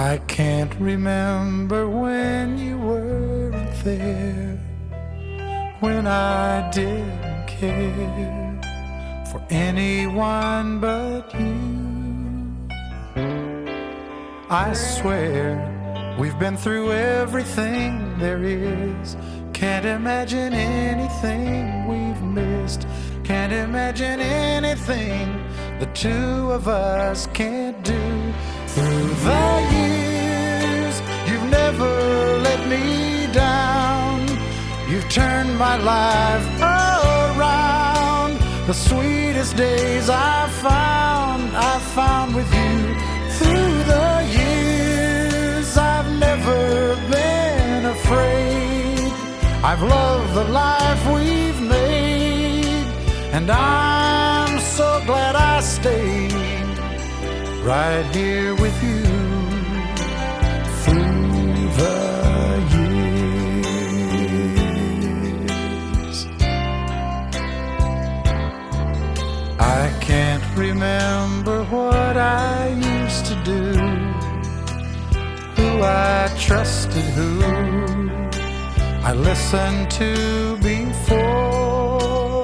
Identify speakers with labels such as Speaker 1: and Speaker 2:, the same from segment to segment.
Speaker 1: I can't remember when you weren't there, when I didn't care for anyone but you. I swear we've been through everything there is. Can't imagine anything we've missed. Can't imagine anything the two of us can't do. Through the years, you've never let me down. You've turned my life around. The sweetest days I found with you. Through the years, I've never been afraid. I've loved the life we've made, and I'm so glad I stayed right here with you through the years. I can't remember what I used to do, who I trusted, who I listened to before.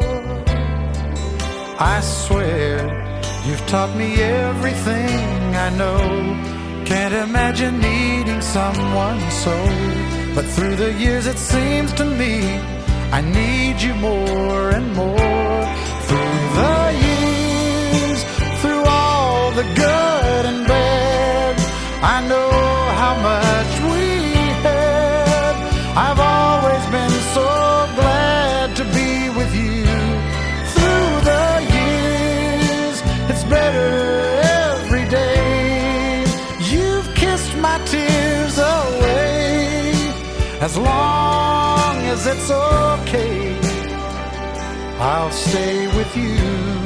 Speaker 1: I swear you've taught me everything I know. Can't imagine needing someone so. But through the years it seems to me I need you more and more. Through the years, through all the good and bad, I know how much we had. I've always been so glad to be with you. Through the years, it's better every day. You've kissed my tears away. As long as it's okay, I'll stay with you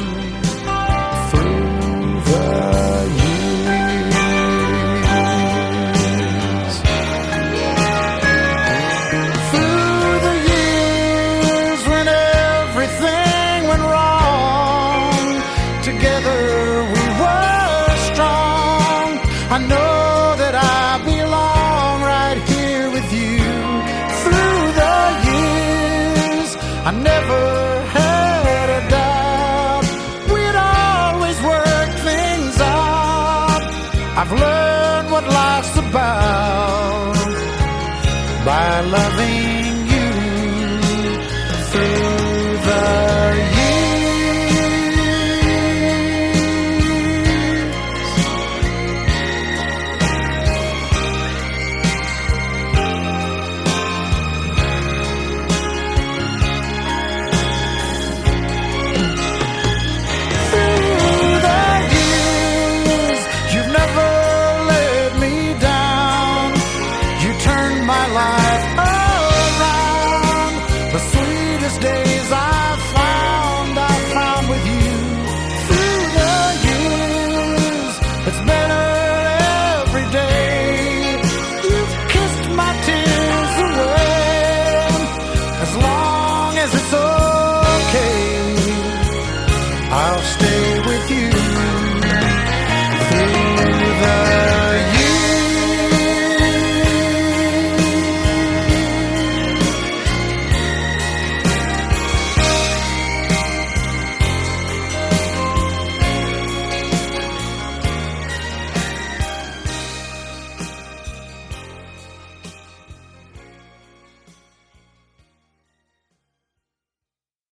Speaker 1: through the years. Through the years when everything went wrong, together we were strong. I know that I belong right here with you. Through the years, I never had a doubt we'd always work things out. I've learned what life's about by loving